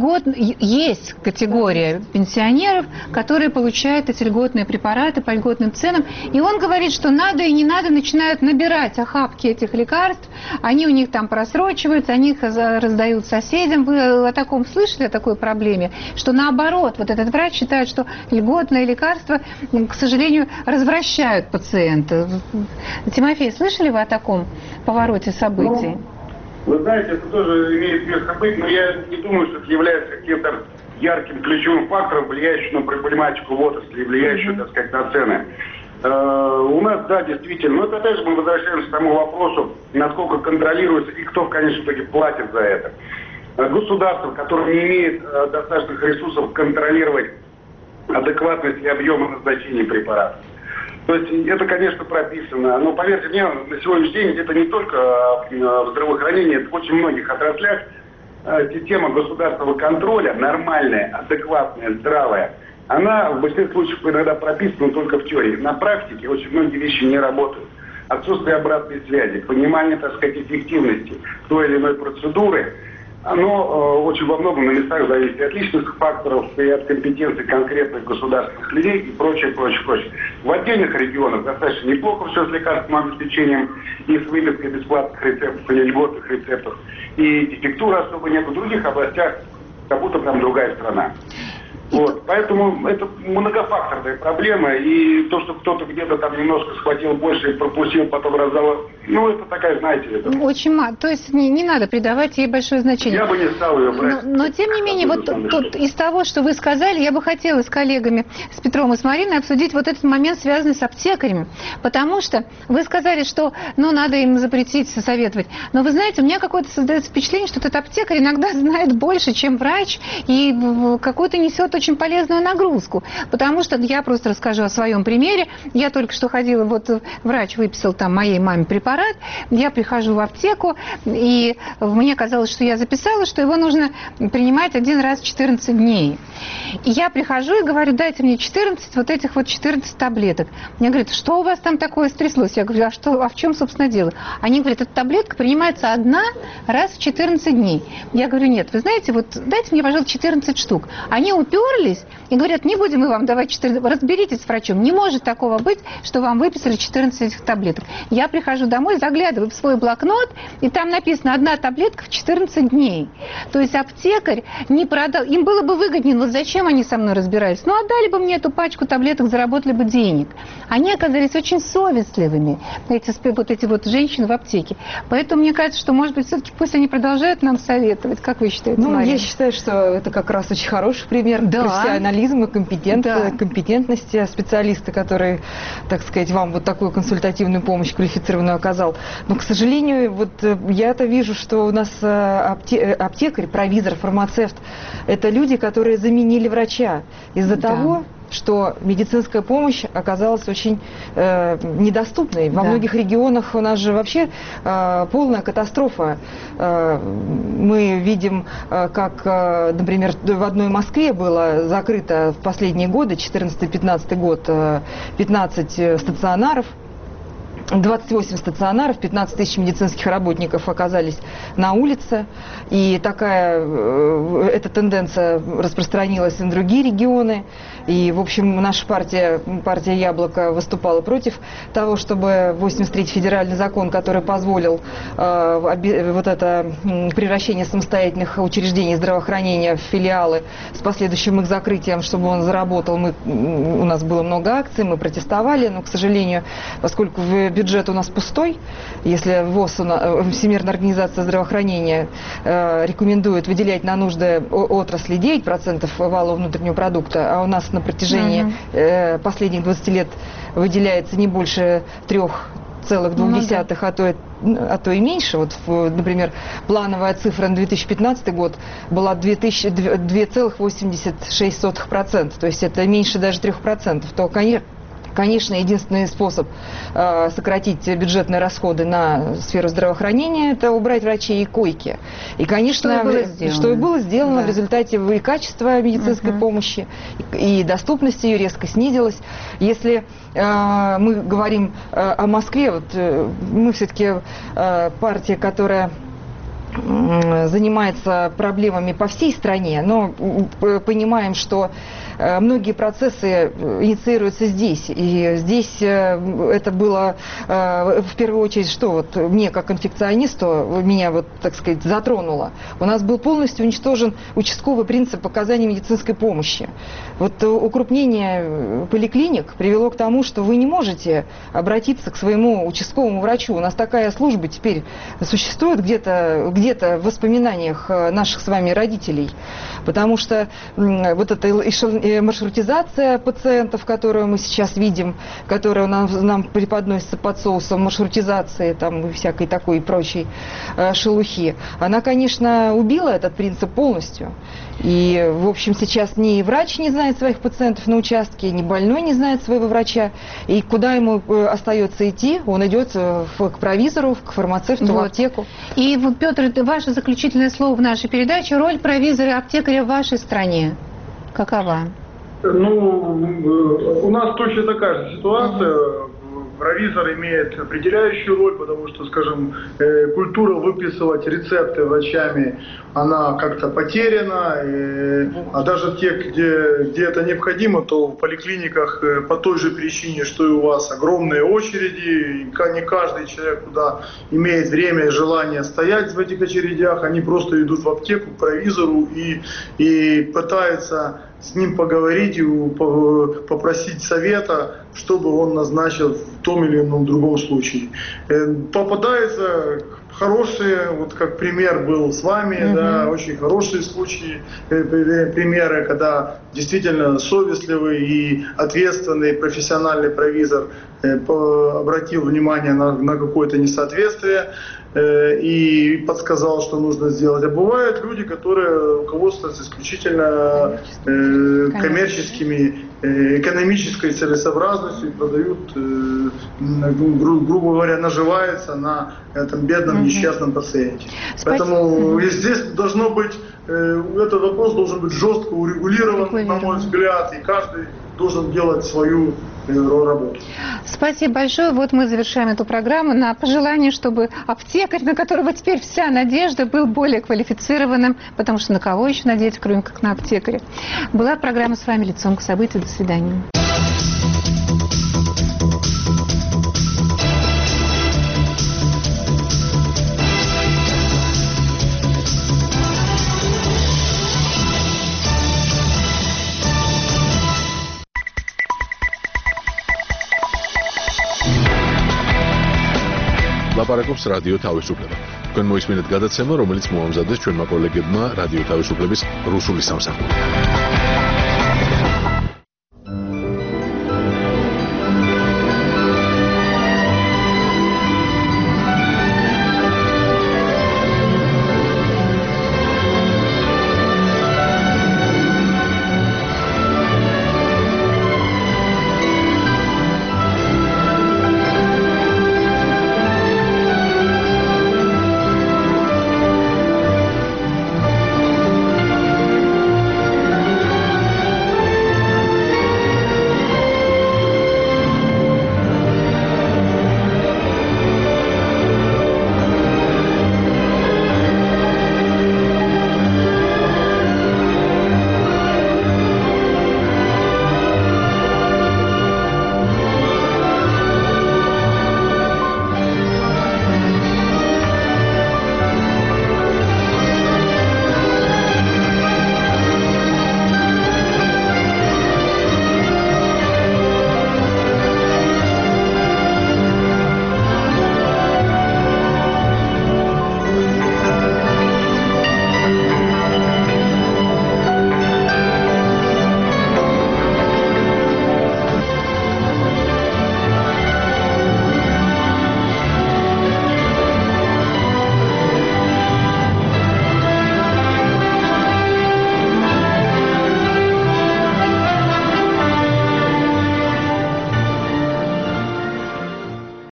Speaker 2: есть категория пенсионеров, которые получают эти льготные препараты по льготным ценам. И он говорит, что надо и не надо начинают набирать охапки этих лекарств. Они у них там просрочиваются, они их раздают соседям. Вы о таком слышали, о такой проблеме? Что наоборот, вот этот врач считают, что льготные лекарства, к сожалению, развращают пациента. Тимофей, слышали вы о таком повороте событий?
Speaker 6: Вы знаете, это тоже имеет место быть, но я не думаю, что это является каким-то ярким ключевым фактором, влияющим на проблематику в отрасли, влияющим, так сказать, на цены. У нас, да, действительно, но это опять же мы возвращаемся к тому вопросу, насколько контролируется и кто в конечном итоге платит за это. Государство, которое не имеет достаточных ресурсов контролировать адекватность и объемы назначения препаратов. То есть это, конечно, прописано. Но, поверьте мне, на сегодняшний день это не только в здравоохранении, это в очень многих отраслях система государственного контроля, нормальная, адекватная, здравая, она в большинстве случаев иногда прописана только в теории. На практике очень многие вещи не работают. Отсутствие обратной связи, понимание, так сказать, эффективности той или иной процедуры, оно очень во многом на местах зависит от личных факторов и от компетенции конкретных государственных людей и прочее. В отдельных регионах достаточно неплохо все с лекарственным обеспечением и с выпиской бесплатных рецептов или льготных рецептов. И дефектуры особо нет. В других областях как будто прям другая страна. Вот. Поэтому это многофакторная проблема, и то, что кто-то где-то там немножко схватил больше и пропустил, потом раздал, ну, это такая, знаете... Это...
Speaker 2: Очень мало, то есть не надо придавать ей большое значение.
Speaker 6: Я бы не стал ее брать.
Speaker 2: Но тем не менее, вот тут из того, что вы сказали, я бы хотела с коллегами, с Петром и с Мариной обсудить вот этот момент, связанный с аптекарями, потому что вы сказали, что, ну, надо им запретить, советовать, но вы знаете, у меня какое-то создается впечатление, что этот аптекарь иногда знает больше, чем врач, и какую-то несет очень полезную нагрузку, потому что я просто расскажу о своем примере. Я только что ходила, вот врач выписал там моей маме препарат, я прихожу в аптеку, и мне казалось, что я записала, что его нужно принимать один раз в 14 дней. И я прихожу и говорю, дайте мне 14 вот этих вот 14 таблеток. Мне говорят, что у вас там такое стряслось? Я говорю, а в чем, собственно, дело? Они говорят, эта таблетка принимается одна раз в 14 дней. Я говорю, нет, вы знаете, вот дайте мне, пожалуйста, 14 штук. Они уперлись и говорят, не будем мы вам давать 14, разберитесь с врачом, не может такого быть, что вам выписали 14 этих таблеток. Я прихожу домой, заглядываю в свой блокнот, и там написано, одна таблетка в 14 дней. То есть аптекарь не продал, им было бы выгоднее, вот зачем они со мной разбирались? Ну, отдали бы мне эту пачку таблеток, заработали бы денег. Они оказались очень очень совестливыми, вот эти вот женщины в аптеке. Поэтому мне кажется, что, может быть, все-таки пусть они продолжают нам советовать. Как вы считаете, Марина?
Speaker 5: Я считаю, что это как раз очень хороший пример профессионализма, компетентности специалиста, который, так сказать, вам вот такую консультативную помощь квалифицированную оказал. Но, к сожалению, вот я-то вижу, что у нас аптекарь, провизор, фармацевт – это люди, которые заменили врача из-за того, что медицинская помощь оказалась очень недоступной. Во многих регионах у нас же вообще полная катастрофа. Мы видим, как, например, в одной Москве было закрыто в последние годы, 14-15 год, 15 стационаров. 28 стационаров, 15 тысяч медицинских работников оказались на улице. И эта тенденция распространилась на другие регионы. И, в общем, наша партия «Яблоко» выступала против того, чтобы 83-й федеральный закон, который позволил вот это превращение самостоятельных учреждений здравоохранения в филиалы с последующим их закрытием, чтобы он заработал. У нас было много акций, мы протестовали, но, к сожалению, поскольку бюджет у нас пустой, если ВОЗ, Всемирная организация здравоохранения, рекомендует выделять на нужды отрасли 9% валового внутреннего продукта, а у нас на протяжении последних 20 лет выделяется не больше 3,2, а то и меньше. Вот, например, плановая цифра на 2015 год была 2,86%, то есть это меньше даже 3%, то, конечно, единственный способ сократить бюджетные расходы на сферу здравоохранения – это убрать врачей и койки. И, конечно, что и было сделано в результате и качества медицинской помощи, и доступность ее резко снизилась. Если мы говорим о Москве, вот мы все-таки партия, которая занимается проблемами по всей стране, но понимаем, что многие процессы инициируются здесь. И здесь это было в первую очередь, что вот мне как инфекционисту, меня вот, так сказать, затронуло. У нас был полностью уничтожен участковый принцип оказания медицинской помощи. Вот укрупнение поликлиник привело к тому, что вы не можете обратиться к своему участковому врачу. У нас такая служба теперь существует где-то в воспоминаниях наших с вами родителей. Потому что вот эта маршрутизация пациентов, которую мы сейчас видим, которая нам преподносится под соусом маршрутизации там, и всякой такой и прочей шелухи, она, конечно, убила этот принцип полностью. И, в общем, сейчас ни врач не знает своих пациентов на участке, ни больной не знает своего врача. И куда ему остается идти? Он идет к провизору, к фармацевту, в аптеку.
Speaker 2: И, Петр, это ваше заключительное слово в нашей передаче. Роль провизора и аптекаря в вашей стране какова?
Speaker 4: У нас точно такая же ситуация. Провизор имеет определяющую роль, потому что, скажем, культура выписывать рецепты врачами, она как-то потеряна. А даже те, где это необходимо, то в поликлиниках по той же причине, что и у вас, огромные очереди. И не каждый человек туда имеет время и желание стоять в этих очередях. Они просто идут в аптеку к провизору и пытаются с ним поговорить и попросить совета, чтобы он назначил в том или ином другом случае. Попадаются хорошие, вот как пример был с вами, да, очень хорошие случаи, примеры, когда действительно совестливый и ответственный профессиональный провизор обратил внимание на какое-то несоответствие и подсказал, что нужно сделать. А бывают люди, которые руководствуются исключительно коммерческими, экономической целесообразностью и продают, грубо говоря, наживаются на этом бедном несчастном пациенте. Поэтому здесь должно быть, этот вопрос должен быть жестко урегулирован, на мой взгляд, и каждый должен делать свою работу.
Speaker 2: Спасибо большое. Вот мы завершаем эту программу на пожелание, чтобы аптекарь, на которого теперь вся надежда, был более квалифицированным, потому что на кого еще надеяться, кроме как на аптекаря. Была программа с вами «Лицом к событию». До свидания.
Speaker 1: ლაპარაკობს რადიო თავისუფლება. თქვენ მოისმინეთ გადაცემა, რომელიც მოამზადეს ჩვენმა კოლეგებმა რადიო თავისუფლების რუსული სამსახური.